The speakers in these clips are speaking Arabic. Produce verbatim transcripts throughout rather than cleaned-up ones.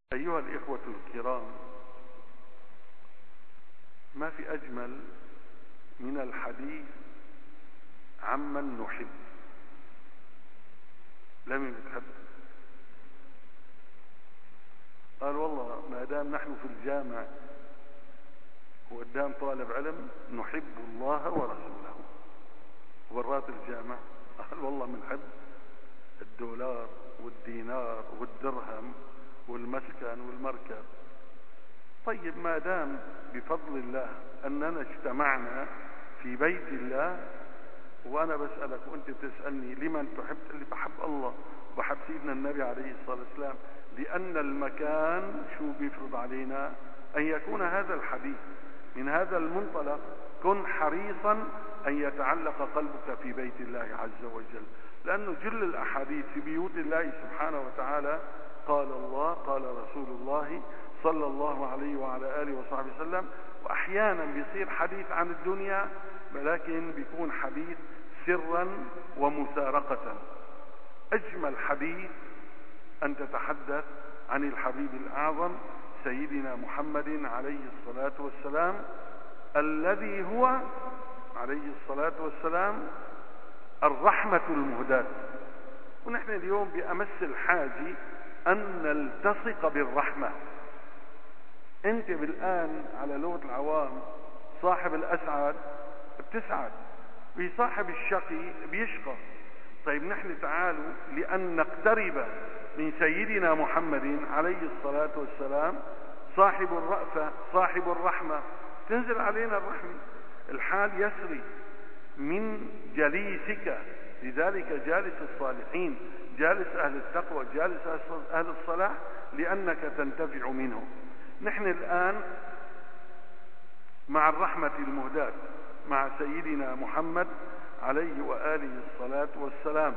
أيها الإخوة الكرام، ما في أجمل من الحديث عمن نحب. لم بتحب؟ قال والله ما دام نحن في الجامع وقدام طالب علم نحب الله ورسوله، وبرات الجامع قال والله بنحب الدولار والدينار والدرهم والمسكن والمركب. طيب ما دام بفضل الله أننا اجتمعنا في بيت الله، وأنا بسألك وأنت بتسألني لمن تحب؟ اللي بحب الله وبحب سيدنا النبي عليه الصلاة والسلام، لأن المكان شو بيفرض علينا أن يكون هذا الحديث من هذا المنطلق. كن حريصا أن يتعلق قلبك في بيت الله عز وجل، لأنه جل الأحاديث في بيوت الله سبحانه وتعالى قال الله قال رسول الله صلى الله عليه وعلى آله وصحبه وسلم. وأحيانا بيصير حديث عن الدنيا ولكن بيكون حديث سرا ومسارقة. أجمل حديث أن تتحدث عن الحبيب الأعظم سيدنا محمد عليه الصلاة والسلام، الذي هو عليه الصلاة والسلام الرحمة المهداة. ونحن اليوم بأمس الحاجة أن نلتصق بالرحمة. أنت بالآن على لغة العوام صاحب الأسعد بتسعد، بصاحب الشقي بيشقى. طيب نحن تعالوا لأن نقترب من سيدنا محمد عليه الصلاة والسلام صاحب الرأفة صاحب الرحمة، تنزل علينا الرحمة. الحال يسري من جليسك، لذلك جالس الصالحين، جالس أهل التقوى، جالس أهل الصلاح، لأنك تنتفع منه. نحن الآن مع الرحمة المهداة مع سيدنا محمد عليه وآله الصلاة والسلام.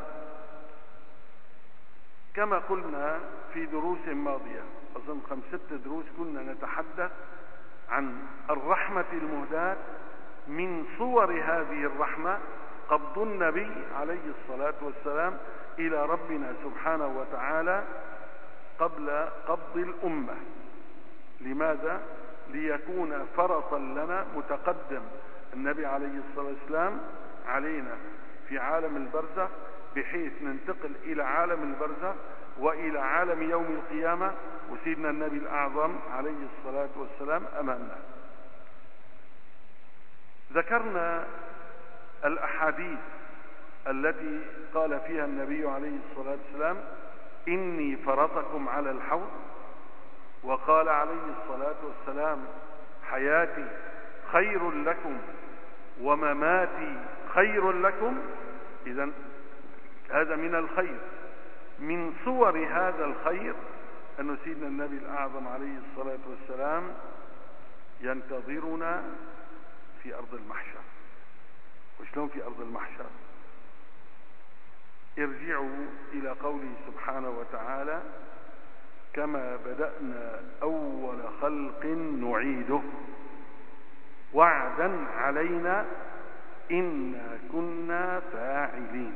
كما قلنا في دروس ماضية، أظن خمس ست دروس، كنا نتحدث عن الرحمة المهداة. من صور هذه الرحمة قبض النبي عليه الصلاة والسلام إلى ربنا سبحانه وتعالى قبل قبض الأمة. لماذا؟ ليكون فرطا لنا متقدم النبي عليه الصلاة والسلام علينا في عالم البرزخ، بحيث ننتقل إلى عالم البرزخ وإلى عالم يوم القيامة وسيدنا النبي الأعظم عليه الصلاة والسلام أمامنا. ذكرنا الأحاديث التي قال فيها النبي عليه الصلاة والسلام إني فرطكم على الحوض، وقال عليه الصلاة والسلام حياتي خير لكم ومماتي خير لكم. إذن هذا من الخير. من صور هذا الخير أن سيدنا النبي الأعظم عليه الصلاة والسلام ينتظرنا في أرض المحشر. وشلون في أرض المحشر؟ ارجعوا إلى قوله سبحانه وتعالى كما بدأنا أول خلق نعيده وعدا علينا إنا كنا فاعلين.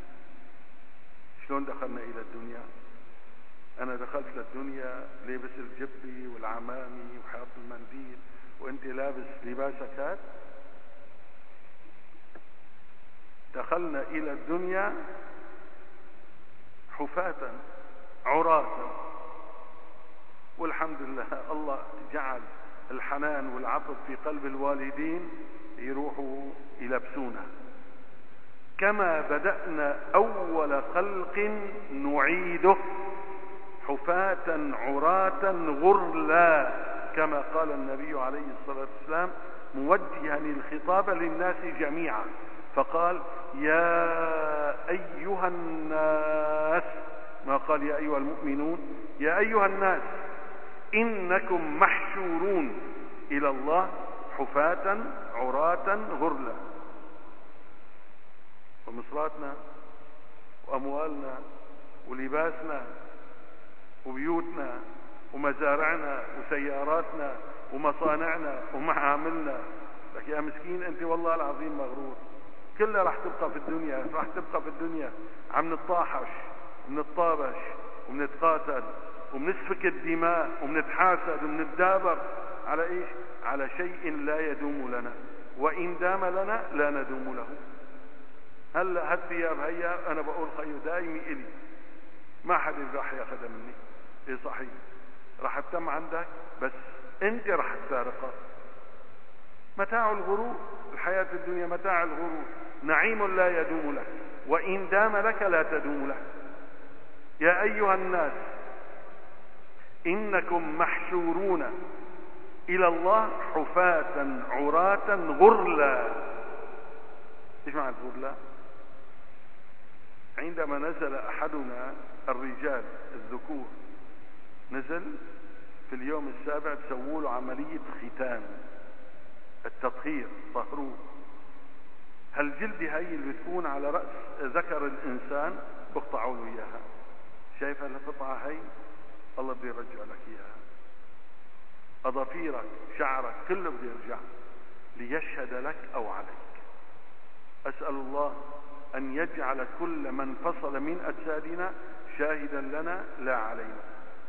شلون دخلنا إلى الدنيا؟ أنا دخلت للدنيا لابس الجبي والعمامي وحاط المنديل وأنت لابس لباسك هذا. دخلنا إلى الدنيا حفاة عراة، والحمد لله الله جعل الحنان والعطف في قلب الوالدين يروحوا يلبسونا. كما بدأنا أول خلق نعيده حفاة عراة غرلا، كما قال النبي عليه الصلاة والسلام موجها الخطاب للناس جميعا، فقال يا أيها الناس، ما قال يا أيها المؤمنون، يا أيها الناس إنكم محشورون إلى الله حفاة عراة غرلا. ومصراتنا وأموالنا ولباسنا وبيوتنا ومزارعنا وسياراتنا ومصانعنا ومعاملنا، لك يا مسكين أنت والله العظيم مغرور. كلها راح تبقى في الدنيا، راح تبقى في الدنيا عم نتطاحش ونتطابش ونتقاتل وبنسفك الدماء وبنتحاسد وبنتدابر على ايش؟ على شيء لا يدوم لنا، وإن دام لنا لا ندوم له. هلا هالثياب هيا انا بقول خيو دايمي الي، ما حد راح ياخذها مني. ايه صحيح، راح تتم عندك بس انت راح تفارقها. متاع الغرور، الحياة الدنيا متاع الغرور، نعيم لا يدوم لك، وإن دام لك لا تدوم لك. يا أيها الناس إنكم محشورون إلى الله حفاة عراة غرلا. إيش معنى غرلا؟ عندما نزل أحدنا الرجال الذكور، نزل في اليوم السابع تسووا له عملية ختان، التطهير، طهروه. هالجلد هاي اللي بتكون على رأس ذكر الإنسان بقطعوا له إياها. شايف هالقطعة هاي؟ الله بده يرجع لك إياها. أظافيرك، شعرك، كله بده يرجع ليشهد لك أو عليك. أسأل الله أن يجعل كل من فصل من أجسادنا شاهدا لنا لا علينا.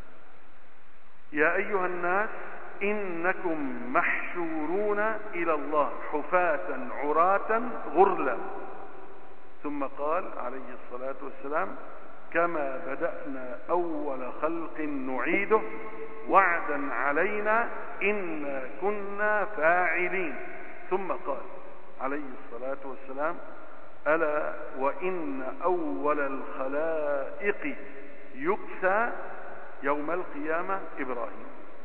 يا أيها الناس إنكم محشورون إلى الله حفاة عراة غرلا. ثم قال عليه الصلاة والسلام كما بدأنا أول خلق نعيده وعدا علينا إنا كنا فاعلين. ثم قال عليه الصلاة والسلام ألا وإن أول الخلائق يكسى يوم القيامة إبراهيم.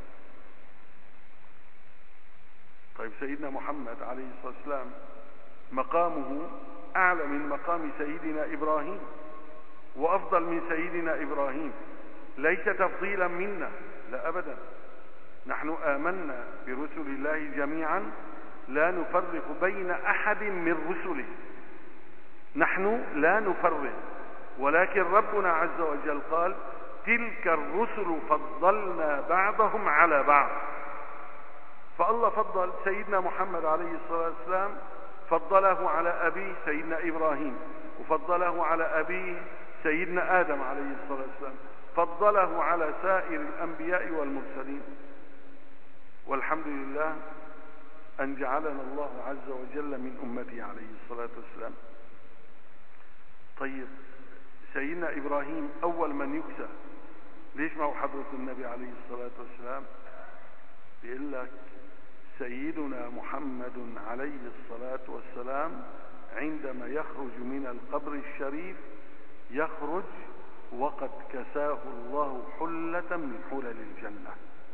طيب سيدنا محمد عليه الصلاة والسلام مقامه أعلى من مقام سيدنا إبراهيم وأفضل من سيدنا إبراهيم، ليس تفضيلا منا، لا أبدا. نحن آمنا برسل الله جميعا لا نفرق بين أحد من رسله، نحن لا نفرق، ولكن ربنا عز وجل قال تلك الرسل فضلنا بعضهم على بعض. فالله فضل سيدنا محمد عليه الصلاة والسلام، فضله على أبيه سيدنا إبراهيم، وفضله على أبيه سيدنا آدم عليه الصلاة والسلام، فضله على سائر الأنبياء والمرسلين. والحمد لله أن جعلنا الله عز وجل من أمته عليه الصلاة والسلام. طيب سيدنا إبراهيم أول من يكسى، ليش ما هو حضرة النبي عليه الصلاة والسلام؟ بيقول لك سيدنا محمد عليه الصلاة والسلام عندما يخرج من القبر الشريف يخرج وقد كساه الله حلة من حلل الجنة،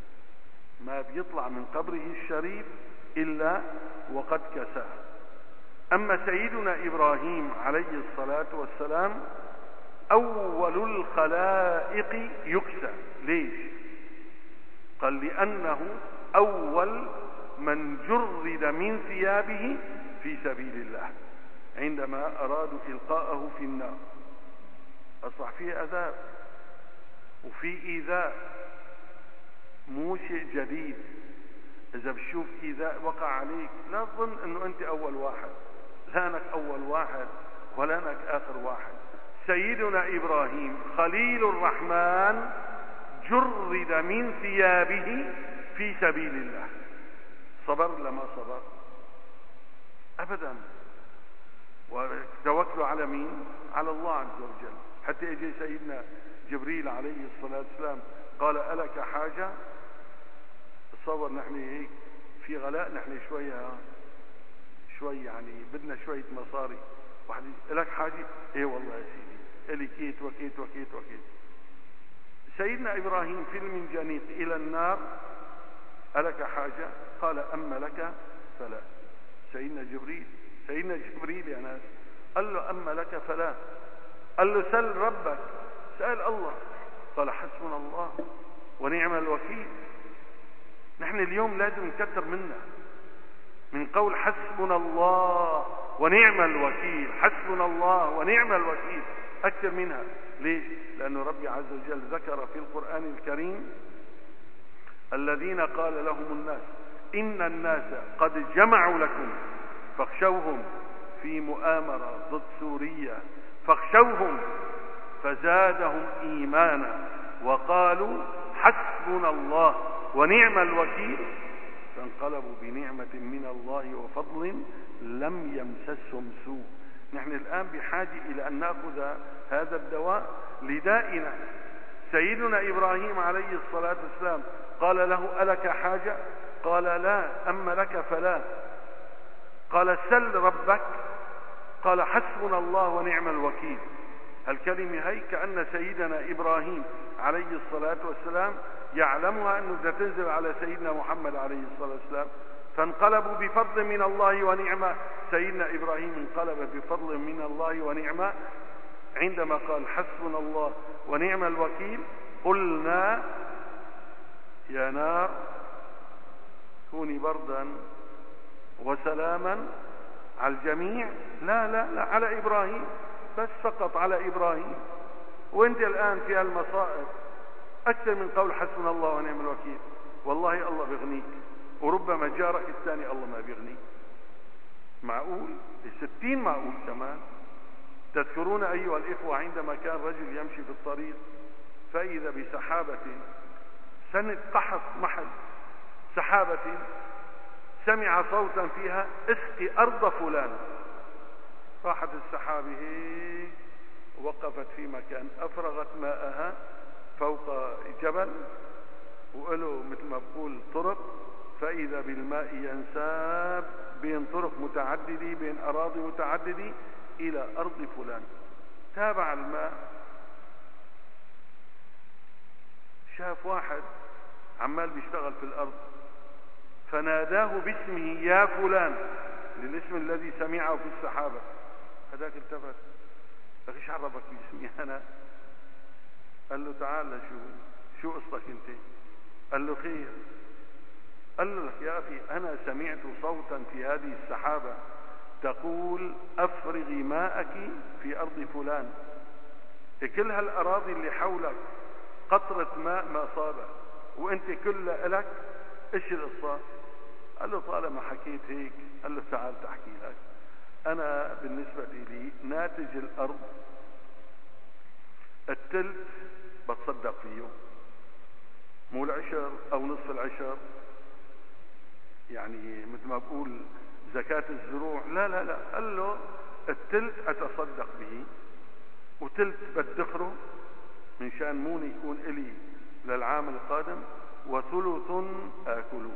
ما بيطلع من قبره الشريف إلا وقد كساه. أما سيدنا إبراهيم عليه الصلاة والسلام أول الخلائق يكسى. ليش؟ قال لأنه أول من جرد من ثيابه في سبيل الله عندما أرادوا إلقاءه في النار. أصبح فيه عذاب وفي إيذاء، مو شيء جديد. إذا بتشوف إيذاء وقع عليك لا تظن أنه أنت أول واحد، لا أنك أول واحد ولا أنك آخر واحد. سيدنا إبراهيم خليل الرحمن جرد من ثيابه في سبيل الله، صبر لما صبر أبدا. وتوكلوا على مين؟ على الله عز وجل. حتى يجي سيدنا جبريل عليه الصلاة والسلام قال ألك حاجة؟ تصور نحن هيك في غلاء، نحن شوية شوي يعني بدنا شوية مصاري، واحد لك حاجة؟ ايه والله يا سيدي الي كيت وكيت وكيت وكيت. سيدنا إبراهيم في المنجنيق إلى النار ألك حاجة؟ قال أما لك فلا. سيدنا جبريل سيدنا جبريل يا ناس قال له أما لك فلا. قال له سل ربك، سأل الله، قال حسبنا الله ونعم الوكيل. نحن اليوم لازم نكتر منا من قول حسبنا الله ونعم الوكيل، حسبنا الله ونعم الوكيل، أكثر منها. ليش؟ لأن ربي عز وجل ذكر في القرآن الكريم الذين قال لهم الناس إن الناس قد جمعوا لكم فاخشوهم، في مؤامرة ضد سوريا، فاخشوهم فزادهم إيمانا وقالوا حسبنا الله ونعم الوكيل فانقلبوا بنعمة من الله وفضل لم يمسسهم سوء. نحن الآن بحاجة إلى أن نأخذ هذا الدواء لدائنا. سيدنا إبراهيم عليه الصلاة والسلام قال له ألك حاجة؟ قال لا، أما لك فلا. قال سل ربك؟ قال حسبنا الله ونعم الوكيل. الكلمة هي كأن سيدنا إبراهيم عليه الصلاة والسلام يعلمها أنه تنزل على سيدنا محمد عليه الصلاة والسلام، فانقلبوا بفضل من الله ونعمة. سيدنا إبراهيم انقلب بفضل من الله ونعمة عندما قال حسبنا الله ونعم الوكيل. قلنا يا نار كوني بردا وسلاما على الجميع، لا لا لا على إبراهيم بس، فقط على إبراهيم. وانت الآن في المصائب أكثر من قول حسبنا الله ونعم الوكيل. والله الله بيغنيك، وربما جارك الثاني الله ما بيغنيك. معقول؟ الستين معقول كمان. تذكرون أيها الإخوة عندما كان رجل يمشي في الطريق فإذا بسحابة سنة قحط محل سحابة سمع صوتا فيها اسقي أرض فلان. راحت السحابة هيك وقفت في مكان، أفرغت ماءها فوق جبل وقالوا مثل ما بقول طرق، فإذا بالماء ينساب بين طرق متعددة بين أراضي متعددة إلى أرض فلان. تابع الماء، شاف واحد عمال بيشتغل في الأرض فناداه باسمه يا فلان، للاسم الذي سمعه في السحابة. هذاك التفت، ايش عرفك باسمي أنا؟ قال له تعال شو شو قصتك انت؟ قال له خير. قال له لك يا أخي أنا سمعت صوتا في هذه السحابة تقول أفرغي ماءك في أرض فلان، كل هالأراضي اللي حولك قطرة ماء ما صابه وانت كلها لك، ايش القصة؟ قال له طالما حكيت هيك، قال له تعال تحكي لك. أنا بالنسبة لي ناتج الأرض التلت بتصدق فيه، مو العشر أو نصف العشر، يعني مثل ما بقول زكاة الزروع، لا لا لا. قال له التلت أتصدق به وتلت بدخره من شان موني يكون إلي للعام القادم، وثلث آكله.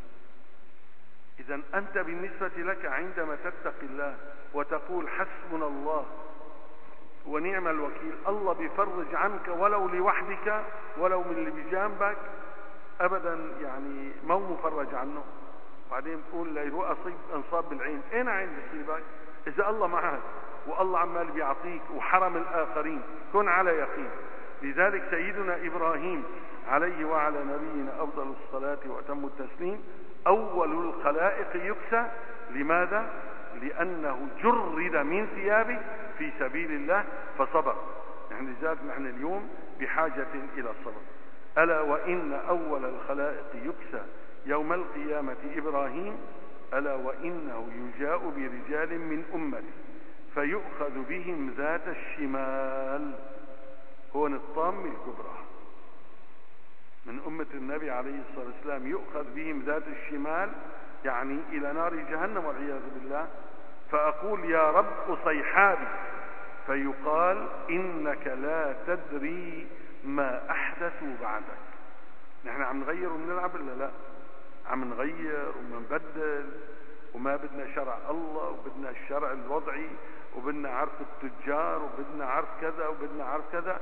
إذا أنت بالنسبة لك عندما تتقي الله وتقول حسبنا الله ونعم الوكيل، الله بيفرج عنك ولو لوحدك ولو من اللي بجانبك أبدا، يعني مو مفرج عنه. بعدين تقول لي يروح أصيب انصاب بالعين، أين عين بيصيبك؟ إذا الله معك والله عمال بيعطيك وحرم الآخرين، كن على يقين. لذلك سيدنا إبراهيم عليه وعلى نبينا أفضل الصلاة وأتم التسليم أول الخلائق يكسى. لماذا؟ لأنه جرد من ثيابه في سبيل الله فصبر. نحن لذلك نحن اليوم بحاجة إلى الصبر. ألا وإن أول الخلائق يكسى يوم القيامة إبراهيم، ألا وإنه يجاء برجال من أمته فيؤخذ بهم ذات الشمال، هون الطامة الكبرى من أمة النبي عليه الصلاة والسلام، يؤخذ بهم ذات الشمال يعني إلى نار جهنم والعياذ بالله. فأقول يا رب أصيحابي، فيقال إنك لا تدري ما أحدثوا بعدك. نحن عم نغير ومنلعب ولا لا؟ عم نغير ومنبدل، وما بدنا شرع الله وبدنا الشرع الوضعي، وبدنا عرف التجار وبدنا عرف كذا وبدنا عرف كذا.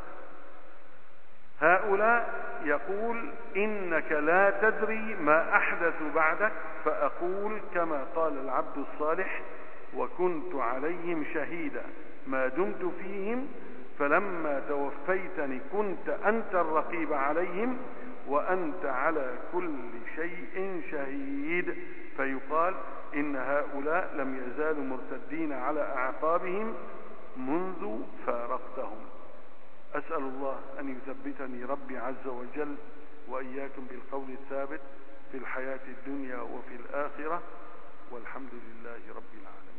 هؤلاء يقول إنك لا تدري ما أحدث بعدك، فأقول كما قال العبد الصالح وكنت عليهم شهيدا ما دمت فيهم فلما توفيتني كنت أنت الرقيب عليهم وأنت على كل شيء شهيد. فيقال إن هؤلاء لم يزالوا مرتدين على أعقابهم منذ فارقتهم. أسأل الله أن يثبتني ربي عز وجل وإياكم بالقول الثابت في الحياة الدنيا وفي الآخرة، والحمد لله رب العالمين.